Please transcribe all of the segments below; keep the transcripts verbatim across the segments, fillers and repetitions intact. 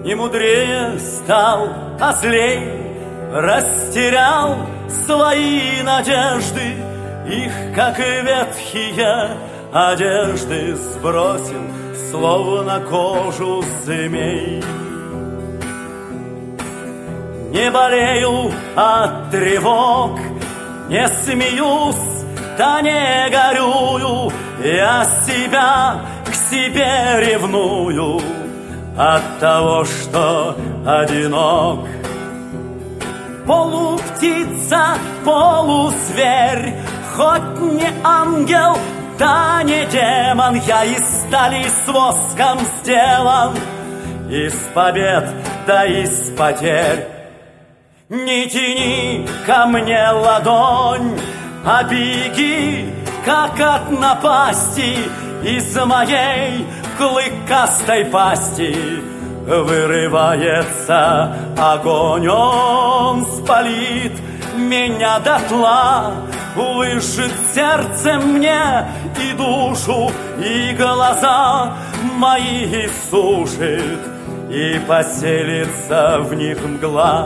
Не мудрее стал, а злей, растерял свои надежды. Их, как и ветхие одежды, сбросил, словно кожу змей. Не болею от тревог, не смеюсь, да не горюю. Я себя к себе ревную от того, что одинок. Полуптица, полузверь, хоть не ангел, да не демон, я из стали с воском сделан, из побед, да из потерь. Не тяни ко мне ладонь, а беги, как от напасти, из моей клыкастой пасти вырывается огонь. Он спалит меня дотла, выжжет сердце мне и душу, и глаза мои сушит, и поселится в них мгла.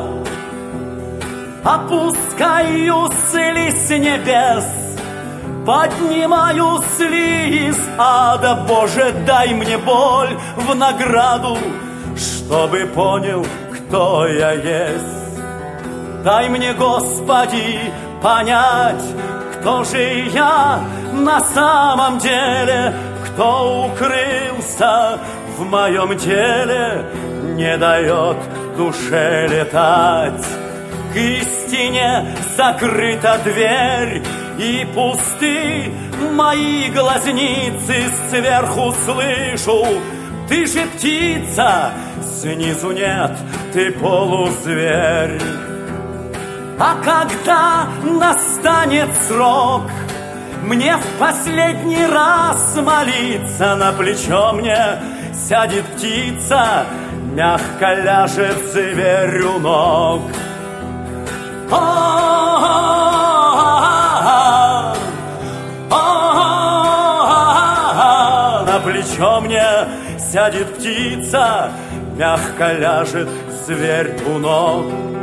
Опускаюсь ли с небес, поднимаюсь ли из ада. Боже, дай мне боль в награду, чтобы понял, кто я есть. Дай мне, Господи, понять, кто же я на самом деле, кто укрылся в моем теле, не дает душе летать. К истине закрыта дверь, и пусты мои глазницы. Сверху слышу: ты же птица, снизу нет, ты полузверь. А когда настанет срок мне в последний раз молиться, на плечо мне сядет птица, мягко ляжет зверь у ног. На плечо мне сядет птица, мягко ляжет зверь у ног.